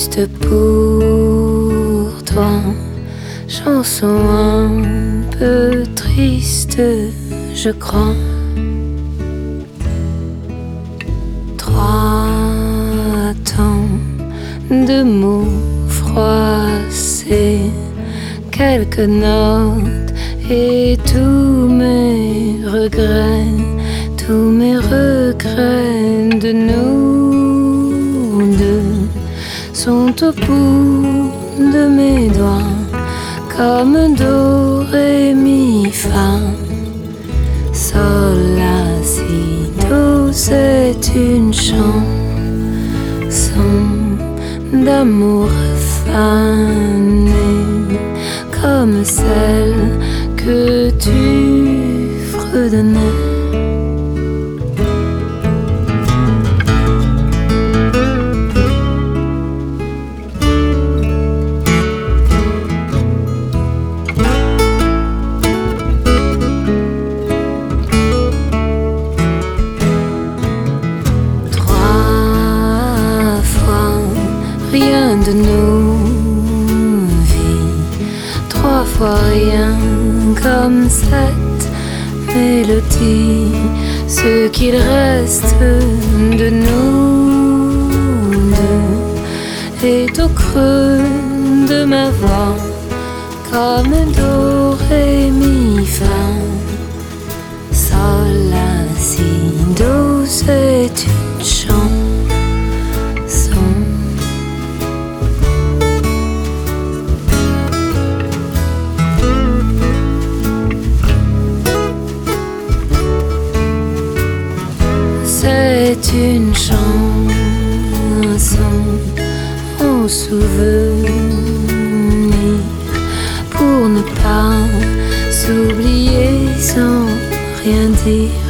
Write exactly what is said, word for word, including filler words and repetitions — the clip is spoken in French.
juste pour toi. Chanson un peu triste, je crois. Trois temps de mots froissés, quelques notes et tous mes regrets, tous mes regrets de nous deux sont au bout de mes doigts, comme do, ré, mi, fa, sol, la, si, do. C'est une chanson d'amour fanée, comme celle que tu fredonnais. Rien de nos vies, trois fois rien comme cette mélodie. Ce qu'il reste de nous deux est au creux de ma voix, comme do, ré, mi, fa, sol, la, si, do. C'est une chanson C'est une chanson en souvenir, pour ne pas s'oublier sans rien dire.